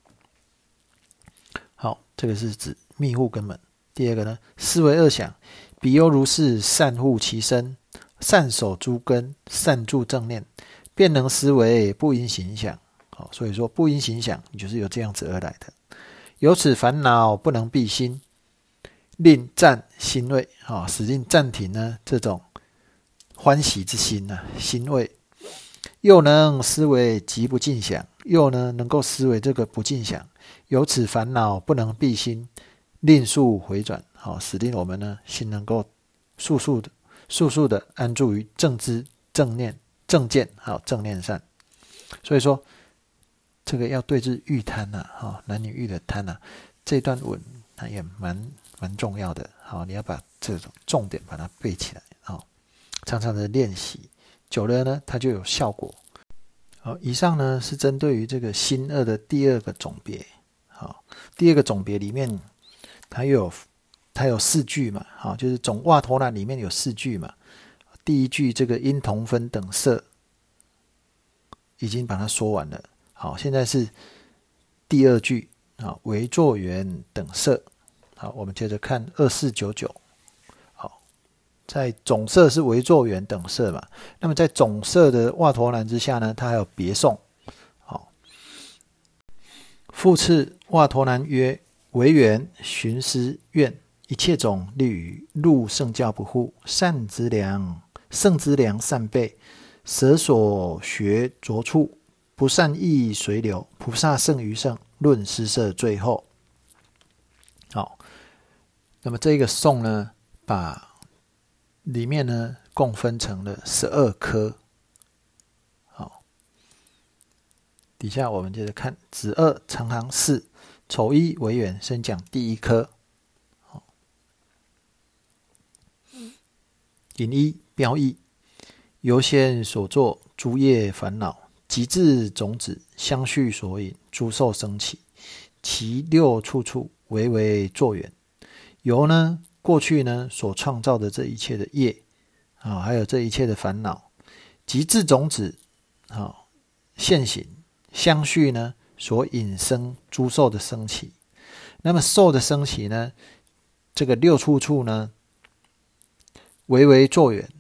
这个是指密护根本。第二个呢，思维恶想，彼犹如是善护其身，善守诸根，善助正念，便能思维，不因行想。所以说不因行想，你就是由这样子而来的。由此烦恼不能蔽心，令暂欣慰。使令暂停呢这种欢喜之心欣慰。又能思维即不尽想，又呢能够思维这个不尽想。由此烦恼不能蔽心，令速回转。使令我们呢心能够速速的安住于正知正念正见正念善。所以说这个要对治欲贪男女欲的贪这段文也蛮重要的。你要把这种重点把它背起来。常常的练习久了呢，它就有效果。以上呢是针对于这个心恶的第二个总别。第二个总别里面它有4句嘛，就是总瓦陀那里面有4句嘛。第一句这个因同分等色已经把它说完了。现在是第二句为作缘等色。我们接着看2499。 在总摄是为作缘等摄嘛，那么在总摄的瓦陀南之下呢，它还有别颂。好，复次瓦陀南曰：为缘寻思愿，一切种立于入圣教不护，善之良，圣之良善备，舍所学着处，不善意随流，菩萨胜于圣，论施设最后。好，那么这个颂呢，把里面呢共分成了12科。好，底下我们接着看子2长行4丑一为缘，先讲第一科。引一标义，由先所作诸业烦恼，即至种子相续所引，诸受生起，其6处处为作缘。由呢过去呢所创造的这一切的业还有这一切的烦恼，即至种子现行相续呢所引生诸受的生起。那么受的生起呢，这个6处处呢为作缘。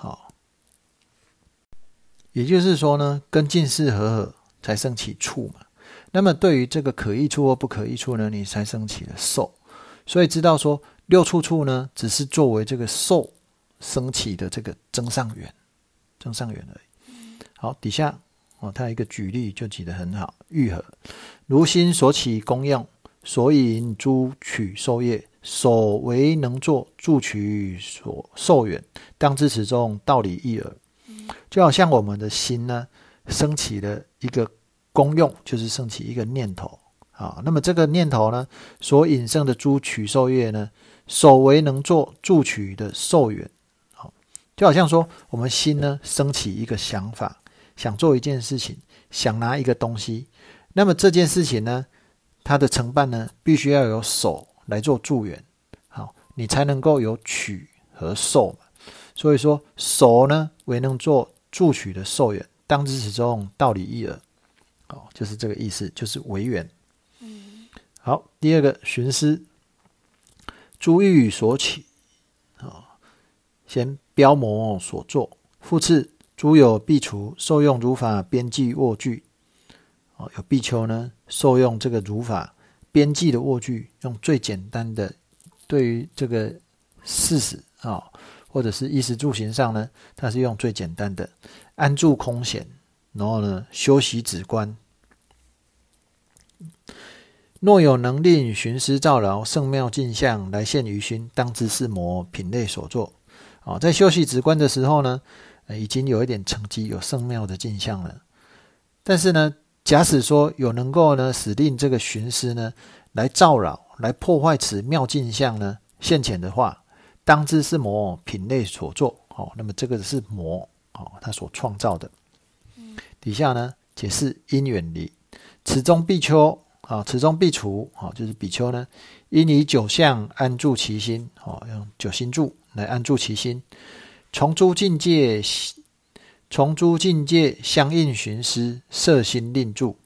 也就是说呢，跟境识合才生起处嘛。那么对于这个可益处或不可益处呢，你才生起了受。所以知道说6处处呢，只是作为这个受生起的这个增上缘而已。好，底下他有一个举例就举得很好。欲何？如心所起功用，所引诸取受业，所为能作助取所受缘，当知此中道理异耳。就好像我们的心呢，升起了一个功用，就是升起一个念头。那么这个念头呢，所引生的诸取受业呢，所为能作助取的受缘。就好像说我们心呢升起一个想法，想做一件事情，想拿一个东西，那么这件事情呢，它的承办呢必须要有手来做助缘，你才能够有取和受嘛。所以说手呢为能做助取的受缘，当知此中道理异耳。就是这个意思，就是为缘。好，第二个寻思，诸欲所起，先标模所作。复次，诸有苾芻受用如法编辑卧具。有比丘呢受用这个如法编辑的卧具，用最简单的，对于这个事实或者是衣食住行上呢，它是用最简单的安住空闲，然后呢修习止观。若有能令寻思照劳圣妙镜像来现于心，当知是魔品类所作。在修习止观的时候呢，已经有一点成绩，有圣妙的镜像了。但是呢，假使说有能够呢使令这个寻思呢来照扰，来破坏此妙镜像呢现前的话，当知是魔品类所作。那么这个是魔他所创造的。底下呢解释因远离，此中比丘此中苾芻就是比丘呢，因以9相安住其心，用9心住来安住其心，从诸境界相应寻思，摄心令住。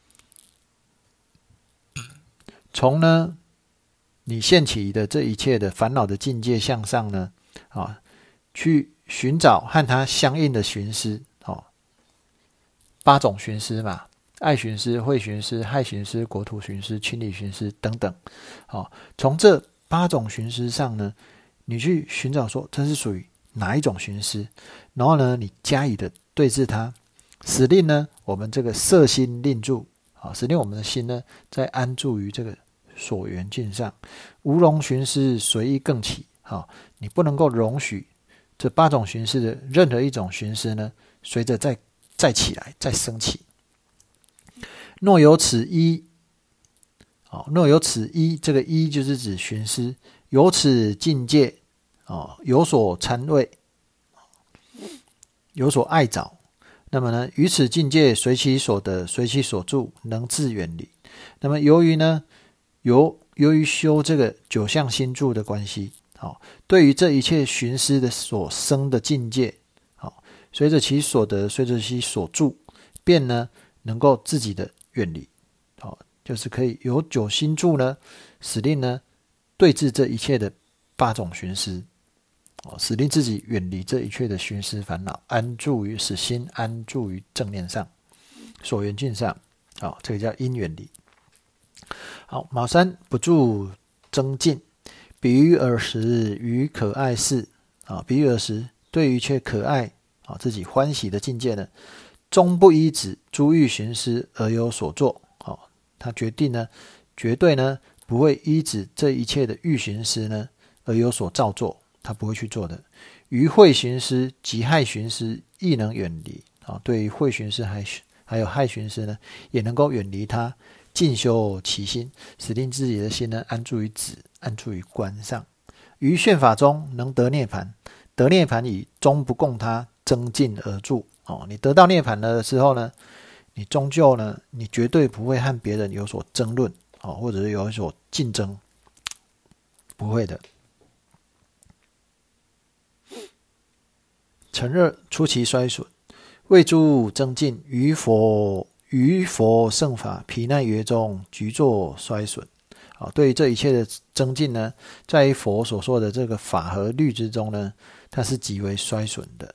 从呢你现起的这一切的烦恼的境界向上呢去寻找和它相应的寻思。8种寻思嘛，爱寻思、慧寻思、害寻思、国土寻思、亲理寻思等等。从这8种寻思上呢，你去寻找说这是属于哪一种寻思，然后呢你加以的对治它，使令呢我们这个摄心令住，使令我们的心呢在安住于这个所缘境上，无容寻思随意更起。你不能够容许这8种寻思的任何一种寻思呢随着再起来，再升起。若有此一，这个一就是指寻思，有此境界有所参畏，有所爱找，那么呢于此境界随其所得，随其所住，能自远离。那么由于修这个9相心住的关系，对于这一切寻思的所生的境界，随着其所得，随着其所住，便呢能够自己的远离。就是可以有9心住呢，使令呢对治这一切的8种寻思。 使令自己远离这一切的寻思烦恼，使心安住于正念上，所缘境上。这个叫因远离。好，卯三不住增进，比喻尔时于可爱事。比喻尔时对于一切可爱自己欢喜的境界呢，终不依止诸欲寻思而有所作。他绝对呢不会依止这一切的欲寻思呢而有所造作，他不会去做的。于慧寻思及害寻思亦能远离。对于慧寻思还有害寻思呢，也能够远离它，静修其心，使令自己的心呢安住于止，安住于观上。于炫法中能得涅槃，得涅槃以终不共他增进而住。你得到涅槃的时候呢，你终究呢，你绝对不会和别人有所争论，或者是有所竞争，不会的。成二出其衰损，为诸增进，于佛圣法毗奈约中局作衰损。对于这一切的增进呢，在于佛所说的这个法和律之中呢，它是极为衰损的。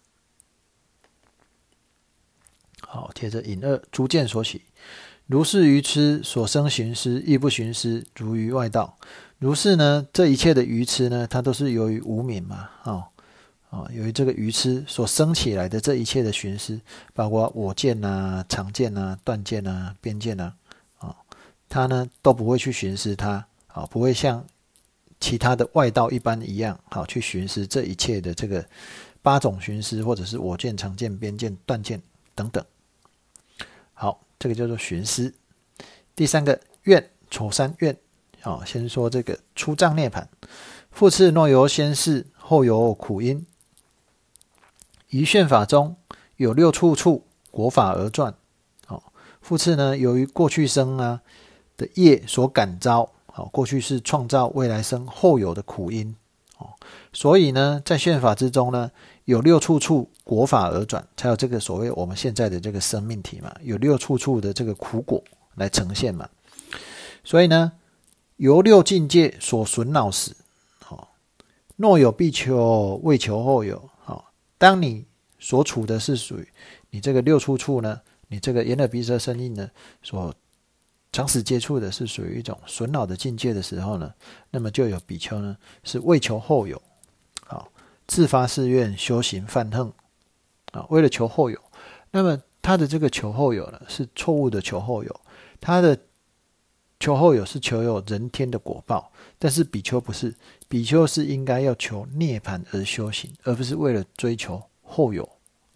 好，接着引二，诸见所起，如是愚痴所生寻思，亦不寻思，如于外道。如是呢，这一切的愚痴呢，它都是由于无明嘛，由于这个愚痴所生起来的这一切的寻思，包括我见啊、常见啊、断见啊、边见啊，他呢都不会去寻思它，不会像其他的外道一般一样，去寻思这一切的这个8种寻思，或者是我见、常见、边见、断见等等。好，这个叫做寻思。第三个愿，丑三愿。先说这个出障涅槃。复次，若由先世，后有苦因。于炫法中有6处果法而转。复次呢，由于过去生啊的业所感召，过去是创造未来生后有的苦因，所以呢，在炫法之中呢，有6处果法而转，才有这个所谓我们现在的这个生命体嘛，有6处的这个苦果来呈现嘛。所以呢，由6境界所损恼时，若有必求，未求后有。当你所处的是属于你这个6处呢，你这个眼耳鼻舌身意呢所常时接触的是属于一种损恼的境界的时候呢，那么就有比丘呢是未求后有，自发誓愿修行犯横，为了求后有。那么他的这个求后有呢是错误的求后有，他的求后有是求有人天的果报，但是比丘不是，比丘是应该要求涅槃而修行，而不是为了追求后有。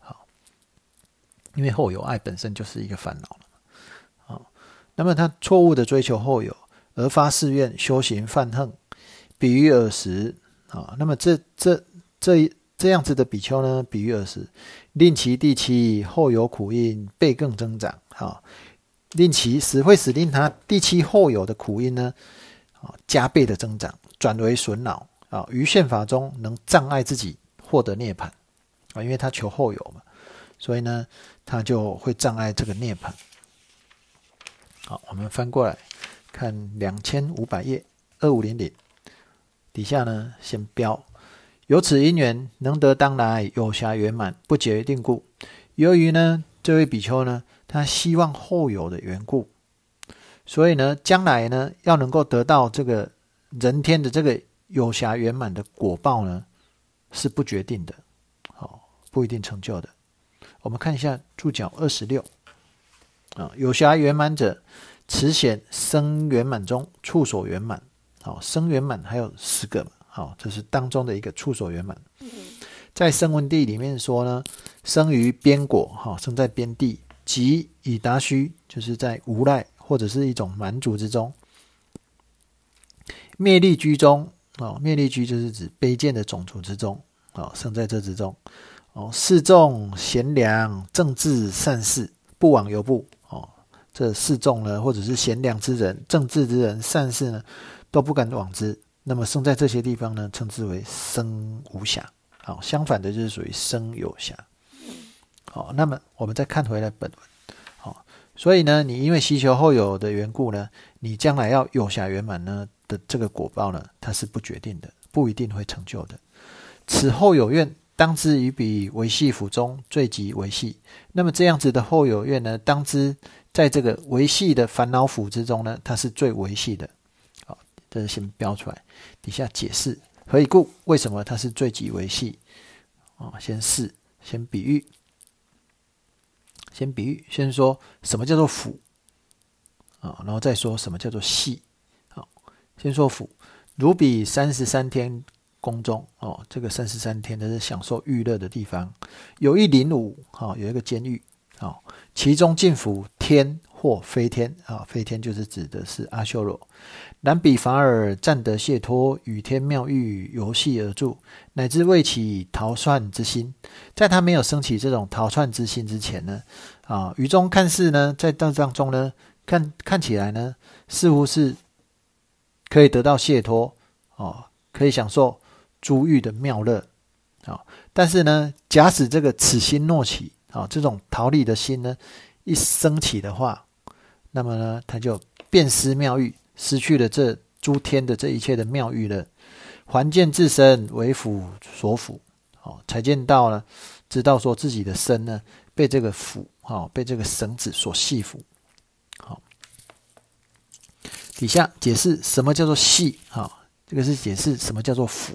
因为后有爱本身就是一个烦恼了。那么他错误的追求后有，而发誓愿修行犯横，比喻尔时，那么这样子的比丘呢，比喻尔时，令其第七后有苦因倍更增长，会使令他第七后有的苦因呢，加倍的增长，转为损恼，于宪法中能障碍自己获得涅槃，因为他求后有嘛，所以呢，他就会障碍这个涅槃。好，我们翻过来看2500页2500底下呢，先标有此因缘，能得当来有暇圆满，不决定故。由于呢，这位比丘呢，他希望后有的缘故，所以呢，将来呢，要能够得到这个人天的这个有暇圆满的果报呢，是不决定的，不一定成就的。我们看一下注脚26，有暇圆满者，此显生圆满中处所圆满。生圆满还有10个嘛，这是当中的一个处所圆满。在声闻地里面说呢，生于边果，生在边地，即以达虚，就是在无赖或者是一种满足之中。灭力居中，灭力居就是指卑贱的种族之中，生在这之中。示众贤良正治善事，不往犹不。这示众呢，或者是贤良之人、正治之人、善事呢，都不敢往之。那么生在这些地方呢，称之为生无暇。相反的就是属于生有暇。那么我们再看回来本文。所以呢，你因为希求后有的缘故呢，你将来要有暇圆满呢的这个果报呢，它是不决定的，不一定会成就的。 此后有愿，当知于彼为系府中最极为系。那么这样子的后有愿呢，当知在这个为系的烦恼府之中呢，它是最为系的。好，这是先标出来，底下解释何以故？为什么它是最极为系？先比喻，先说什么叫做府然后再说什么叫做系。好，先说府，如彼33天宫中这个33天的是享受娱乐的地方，有一陵午有一个监狱其中进府天或非天非天就是指的是阿修罗。然彼法尔暂得解脱，与天妙欲游戏而住，乃至未起逃窜之心。在他没有升起这种逃窜之心之前呢于中看似呢，在当中呢看起来呢，似乎是可以得到解脱可以享受诸欲的妙乐但是呢，假使这个此心若起这种逃离的心呢一升起的话，那么呢，他就变失妙欲，失去了这诸天的这一切的妙欲了。还见自身为府所缚才见到呢，知道说自己的身呢被这个缚被这个绳子所系缚。底下解释什么叫做系这个是解释什么叫做缚。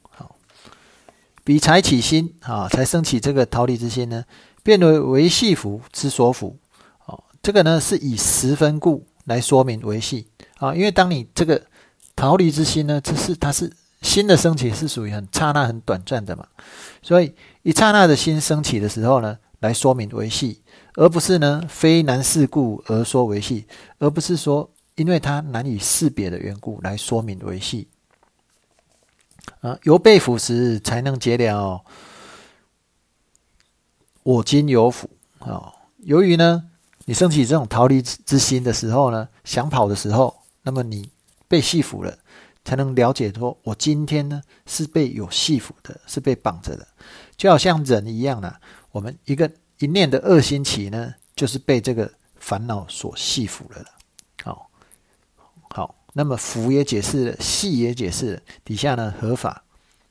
彼才起心才升起这个逃离之心呢，变为系缚之所缚这个呢是以10分故来说明为系因为当你这个逃离之心呢，它是心的升起是属于很刹那很短暂的嘛，所以一刹那的心升起的时候呢，来说明为系，而不是呢非难识故而说为系，而不是说因为它难以识别的缘故来说明为系由被缚时才能解了我今有缚由于呢你升起这种逃离之心的时候呢，想跑的时候，那么你被系缚了，才能了解说我今天呢是被有系缚的，是被绑着的。就好像人一样我们一念的恶心起呢，就是被这个烦恼所系缚了好，那么缚也解释了，系也解释了，底下呢合法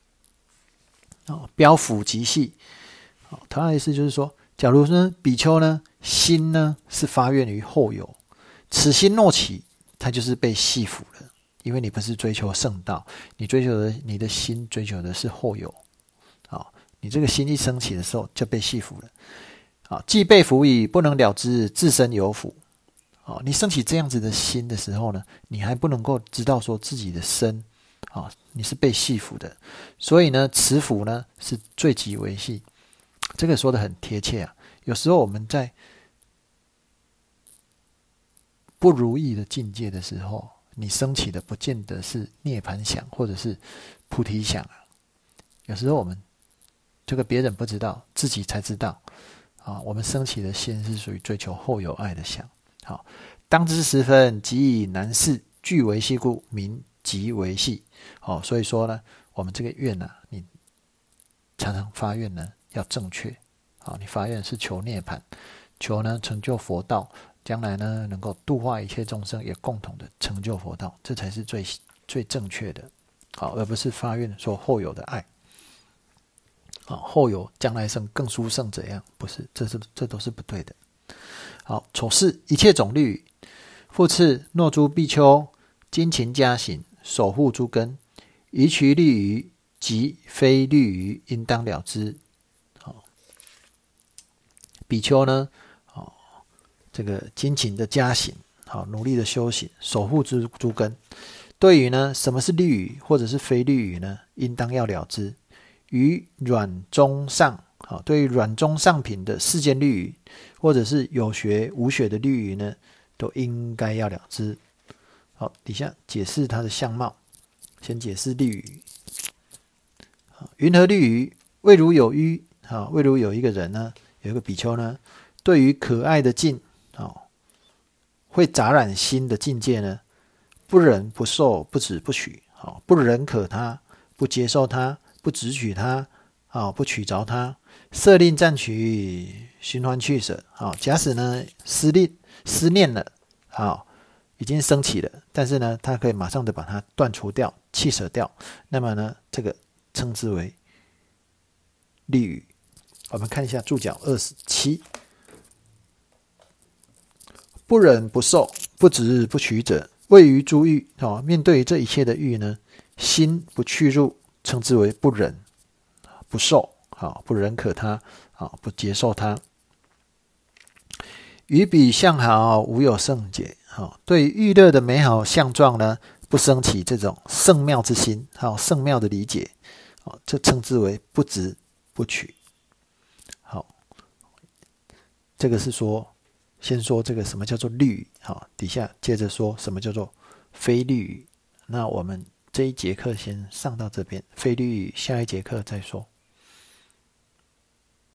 标缚即系同样的意思就是说，假如呢比丘呢心呢是发愿于后有，此心若起，它就是被系缚了，因为你不是追求圣道，你的心追求的是后有你这个心一升起的时候就被系缚了既被缚矣，不能了知自身有缚你升起这样子的心的时候呢，你还不能够知道说自己的身你是被系缚的，所以呢此缚呢是最极为系。这个说得很贴切有时候我们在不如意的境界的时候，你升起的不见得是涅槃想或者是菩提想有时候我们这个别人不知道，自己才知道我们升起的心是属于追求后有爱的想当知10分即以难识俱为系故，名即为系所以说呢，我们这个愿你常常发愿呢要正确你发愿是求涅槃，求呢成就佛道，将来呢能够度化一切众生，也共同的成就佛道，这才是最正确的而不是发愿说后有的爱后有将来生更殊胜怎样，不是，这都是不对的。好，丑事一切种律复次，若诸比丘精勤加行，守护诸根，宜取律仪及非律仪，应当了之。比丘呢这个精勤的加行努力的修行，守护诸根，对于呢什么是律仪或者是非律仪呢，应当要了之。于软中上对于软中上品的世间律仪，或者是有学无学的律仪呢，都应该要了之。好，底下解释它的相貌，先解释律仪。云何律仪？未如有一个人呢，有一个比丘呢，对于可爱的境会杂染心的境界呢，不忍不受，不止不取不认可它，不接受它，不执取它不取着它，色令暂取，寻欢去舍假使呢思念了已经升起了，但是呢他可以马上的把它断除掉，弃舍掉，那么呢这个称之为律语。我们看一下注脚27，不忍不受，不执不取者，谓于诸欲。面对这一切的欲呢，心不去入，称之为不忍不受，不认可它，不接受它。于彼相好无有圣解，对欲乐的美好相状呢，不生起这种圣妙之心，圣妙的理解，这称之为不执不取。好，这个是说，先说这个什么叫做律语，底下接着说什么叫做非律语。那我们这一节课先上到这边，非律语下一节课再说。